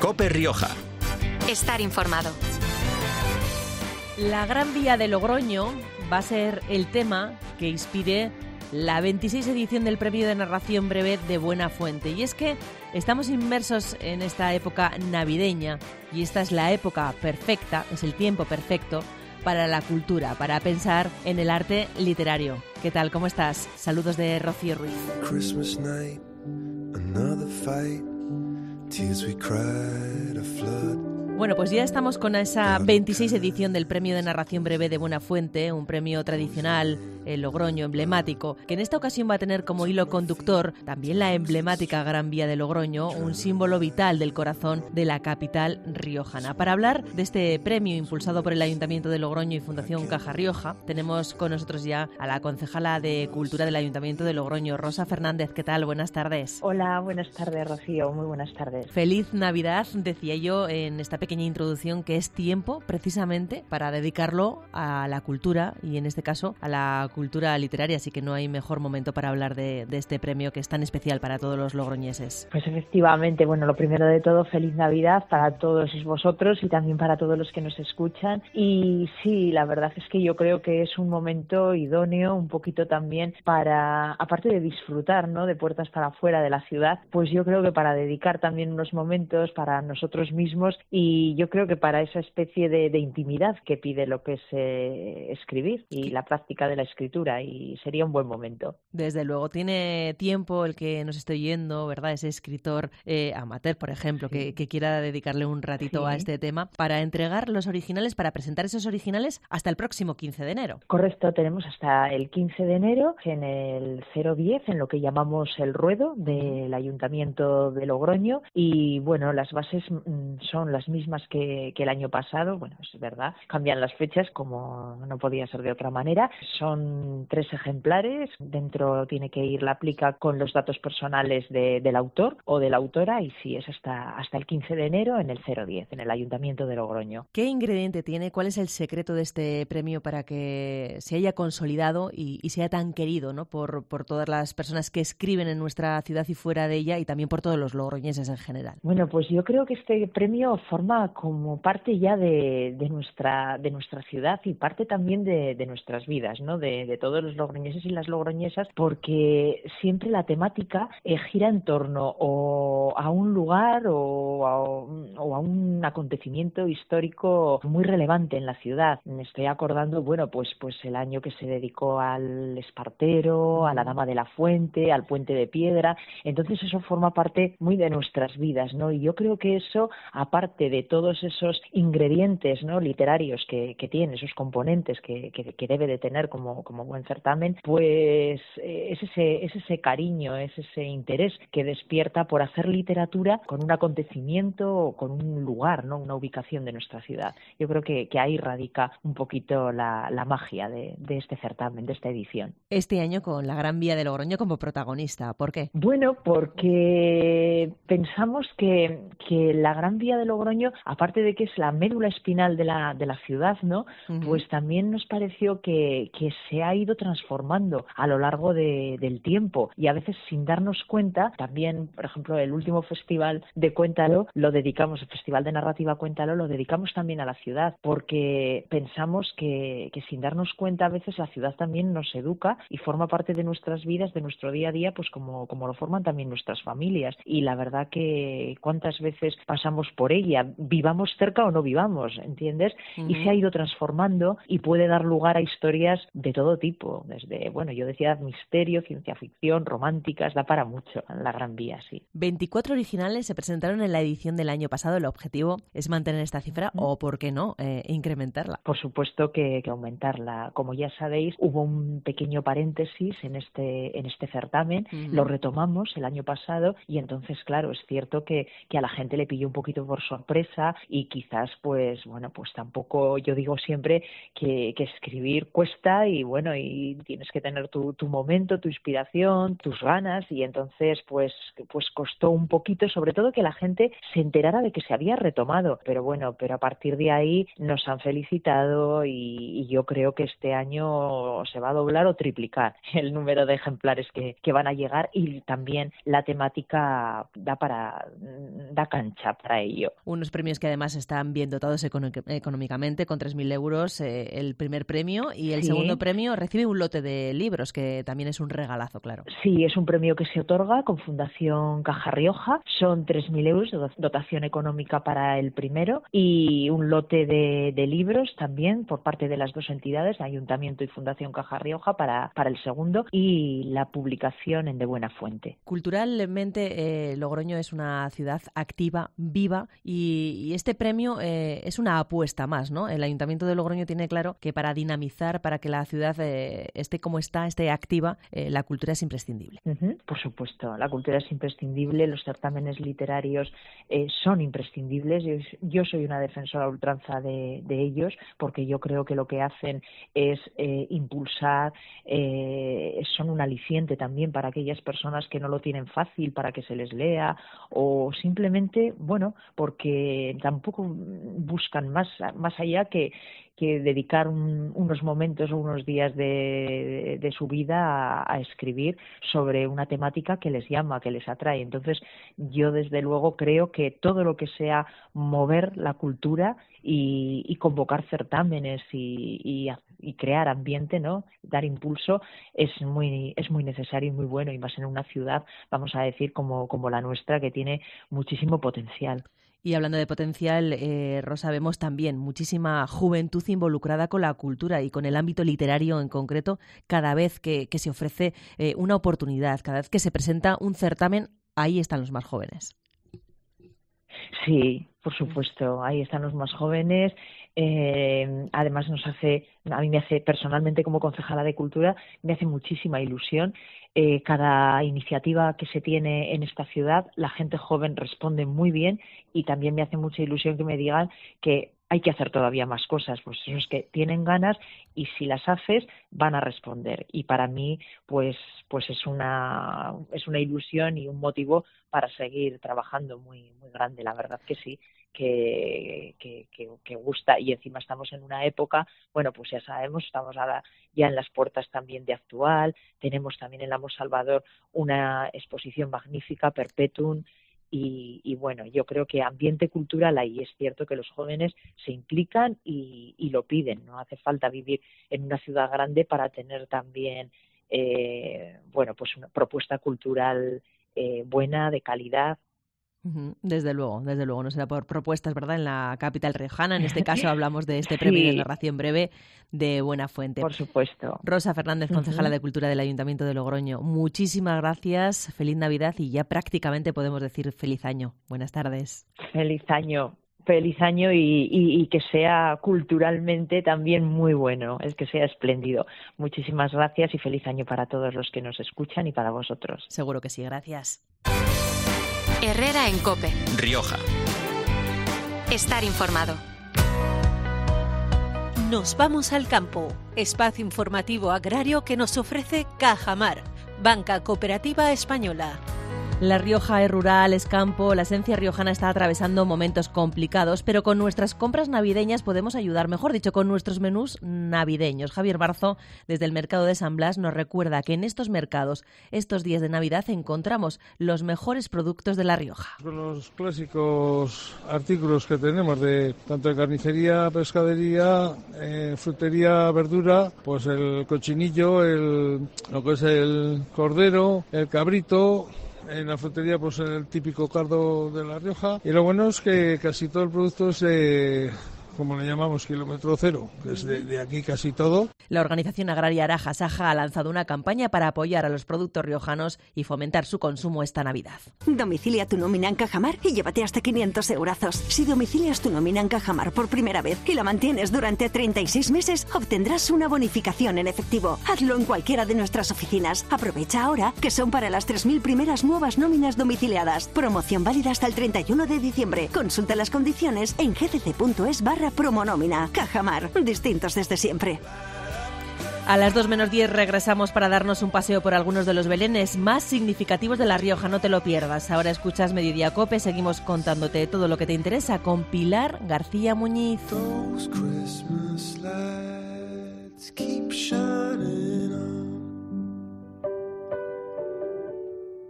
COPE Rioja. Estar informado. La Gran Vía de Logroño va a ser el tema que inspire la 26 edición del Premio de Narración Breve de Buenafuente. Y es que estamos inmersos en esta época navideña y esta es la época perfecta, es el tiempo perfecto para la cultura, para pensar en el arte literario. ¿Qué tal? ¿Cómo estás? Saludos de Rocío Ruiz. Christmas night, another fight, tears we cried, a flood. Bueno, pues ya estamos con esa 26 edición del Premio de Narración Breve de Buenafuente, un premio tradicional, el Logroño, emblemático, que en esta ocasión va a tener como hilo conductor también la emblemática Gran Vía de Logroño, un símbolo vital del corazón de la capital riojana. Para hablar de este premio impulsado por el Ayuntamiento de Logroño y Fundación Caja Rioja, tenemos con nosotros ya a la concejala de Cultura del Ayuntamiento de Logroño, Rosa Fernández. ¿Qué tal? Buenas tardes. Hola, buenas tardes, Rocío. Muy buenas tardes. Feliz Navidad, decía yo en esta pequeña introducción, que es tiempo precisamente para dedicarlo a la cultura y en este caso a la cultura literaria, así que no hay mejor momento para hablar de este premio que es tan especial para todos los logroñeses. Pues efectivamente, bueno, lo primero de todo, feliz Navidad para todos vosotros y también para todos los que nos escuchan. Y sí, la verdad es que yo creo que es un momento idóneo, un poquito también para, aparte de disfrutar, ¿no?, de puertas para afuera de la ciudad, pues yo creo que para dedicar también unos momentos para nosotros mismos y yo creo que para esa especie de intimidad que pide lo que es escribir y la práctica de la escritura, y sería un buen momento. Desde luego, tiene tiempo el que nos esté oyendo, ¿verdad? Ese escritor amateur, por ejemplo, Sí. que quiera dedicarle un ratito Sí. a este tema para entregar los originales, para presentar esos originales hasta el próximo 15 de enero. Correcto, tenemos hasta el 15 de enero en el 010, en lo que llamamos el ruedo del Ayuntamiento de Logroño, y bueno, las bases son las mismas que el año pasado. Bueno, es verdad, cambian las fechas como no podía ser de otra manera. Son 3 ejemplares, dentro tiene que ir la plica con los datos personales del autor o de la autora, y sí, es hasta el 15 de enero en el 010, en el Ayuntamiento de Logroño. ¿Qué ingrediente tiene? ¿Cuál es el secreto de este premio para que se haya consolidado y sea tan querido, ¿no?, por todas las personas que escriben en nuestra ciudad y fuera de ella, y también por todos los logroñeses en general? Bueno, pues yo creo que este premio forma como parte ya de nuestra ciudad y parte también de nuestras vidas, ¿no?, de todos los logroñeses y las logroñesas, porque siempre la temática gira en torno o a un lugar o a un acontecimiento histórico muy relevante en la ciudad. Me estoy acordando, bueno, pues el año que se dedicó al Espartero, a la Dama de la Fuente, al Puente de Piedra. Entonces eso forma parte muy de nuestras vidas, ¿no? Y yo creo que eso, aparte de todos esos ingredientes, ¿no?, literarios que tiene, esos componentes que debe de tener como buen certamen, pues es ese cariño, es ese interés que despierta por hacer literatura con un acontecimiento o con un lugar, ¿no?, una ubicación de nuestra ciudad. Yo creo que ahí radica un poquito la magia de este certamen, de esta edición. Este año con la Gran Vía de Logroño como protagonista. ¿Por qué? Bueno, porque pensamos que la Gran Vía de Logroño, aparte de que es la médula espinal de la ciudad, ¿no?, pues también nos pareció que se ha ido transformando a lo largo del tiempo, y a veces sin darnos cuenta. También, por ejemplo, el último festival de Cuéntalo lo dedicamos, el Festival de Narrativa Cuéntalo, lo dedicamos también a la ciudad, porque pensamos que sin darnos cuenta a veces la ciudad también nos educa y forma parte de nuestras vidas, de nuestro día a día, pues como lo forman también nuestras familias. Y la verdad que cuántas veces pasamos por ella, vivamos cerca o no vivamos, ¿entiendes? Y se ha ido transformando y puede dar lugar a historias de todo tipo, desde, bueno, yo decía misterio, ciencia ficción, románticas, da para mucho la Gran Vía, sí. 24 originales se presentaron en la edición del año pasado. El objetivo es mantener esta cifra o, ¿por qué no, incrementarla? Por supuesto que aumentarla. Como ya sabéis, hubo un pequeño paréntesis en este certamen, lo retomamos el año pasado, y entonces, claro, es cierto que a la gente le pilló un poquito por sorpresa empresa y quizás pues tampoco, yo digo siempre que escribir cuesta y tienes que tener tu momento, tu inspiración, tus ganas, y entonces pues costó un poquito, sobre todo que la gente se enterara de que se había retomado, pero a partir de ahí nos han felicitado y yo creo que este año se va a doblar o triplicar el número de ejemplares que van a llegar, y también la temática da cancha para ello. Unos premios que además están bien dotados económicamente, con 3.000 euros el primer premio, y el segundo premio recibe un lote de libros, que también es un regalazo, claro. Sí, es un premio que se otorga con Fundación Caja Rioja, son 3.000 euros de dotación económica para el primero y un lote de libros también por parte de las dos entidades, Ayuntamiento y Fundación Caja Rioja, para el segundo, y la publicación en De Buena Fuente. Culturalmente, Logroño es una ciudad activa, viva, y este premio es una apuesta más, ¿no? El Ayuntamiento de Logroño tiene claro que para dinamizar, para que la ciudad esté como esté activa, la cultura es imprescindible. Por supuesto, la cultura es imprescindible, los certámenes literarios son imprescindibles. Yo soy una defensora a ultranza de ellos, porque yo creo que lo que hacen es impulsar, son un aliciente también para aquellas personas que no lo tienen fácil para que se les lea, o simplemente, porque tampoco buscan más allá que dedicar unos momentos o unos días de su vida a escribir sobre una temática que les llama, que les atrae. Entonces, yo desde luego creo que todo lo que sea mover la cultura y convocar certámenes y crear ambiente, ¿no? Dar impulso, es muy necesario y muy bueno, y más en una ciudad, vamos a decir, como la nuestra, que tiene muchísimo potencial. Y hablando de potencial, Rosa, vemos también muchísima juventud involucrada con la cultura y con el ámbito literario en concreto. Cada vez que se ofrece una oportunidad, cada vez que se presenta un certamen, ahí están los más jóvenes. Sí, por supuesto, ahí están los más jóvenes. Además a mí me hace personalmente, como concejala de Cultura, me hace muchísima ilusión. Cada iniciativa que se tiene en esta ciudad, la gente joven responde muy bien, y también me hace mucha ilusión que me digan que hay que hacer todavía más cosas, pues eso es que tienen ganas, y si las haces van a responder, y para mí pues es una ilusión y un motivo para seguir trabajando muy muy grande, la verdad que sí, que gusta, y encima estamos en una época, pues ya sabemos, estamos ahora ya en las puertas también de Actual, tenemos también en la Mos Salvador una exposición magnífica, Perpetuum, y yo creo que ambiente cultural hay. Es cierto que los jóvenes se implican y lo piden, no hace falta vivir en una ciudad grande para tener también una propuesta cultural buena, de calidad. Desde luego, no será por propuestas, ¿verdad? En la capital riojana, en este caso hablamos de este premio de narración breve de Buena Fuente. Por supuesto. Rosa Fernández, concejala de Cultura del Ayuntamiento de Logroño, muchísimas gracias, feliz Navidad, y ya prácticamente podemos decir feliz año. Buenas tardes. Feliz año y que sea culturalmente también muy bueno, es que sea espléndido. Muchísimas gracias y feliz año para todos los que nos escuchan y para vosotros. Seguro que sí, gracias. Herrera en COPE. Rioja. Estar informado. Nos vamos al campo. Espacio informativo agrario que nos ofrece Cajamar, Banca Cooperativa Española. La Rioja es rural, es campo, la esencia riojana está atravesando momentos complicados, pero con nuestras compras navideñas podemos ayudar, mejor dicho, con nuestros menús navideños. Javier Barzo, desde el Mercado de San Blas, nos recuerda que en estos mercados, estos días de Navidad, encontramos los mejores productos de La Rioja. Con los clásicos artículos que tenemos de tanto de carnicería, pescadería, frutería, verdura, pues el cochinillo, lo que es el cordero, el cabrito. En la frutería, pues el típico cardo de La Rioja. Y lo bueno es que casi todo el producto es de como le llamamos, kilómetro cero, que es de aquí casi todo. La organización agraria Araja Saja ha lanzado una campaña para apoyar a los productos riojanos y fomentar su consumo esta Navidad. Domicilia tu nómina en Cajamar y llévate hasta 500 eurazos. Si domicilias tu nómina en Cajamar por primera vez y la mantienes durante 36 meses, obtendrás una bonificación en efectivo. Hazlo en cualquiera de nuestras oficinas. Aprovecha ahora que son para las 3.000 primeras nuevas nóminas domiciliadas. Promoción válida hasta el 31 de diciembre. Consulta las condiciones en gcc.es/promonómina. Cajamar, distintos desde siempre. A las 2 menos 10 regresamos para darnos un paseo por algunos de los belenes más significativos de La Rioja. No te lo pierdas. Ahora escuchas Mediodía Cope. Seguimos contándote todo lo que te interesa con Pilar García Muñiz. Those Christmas lights keep shining.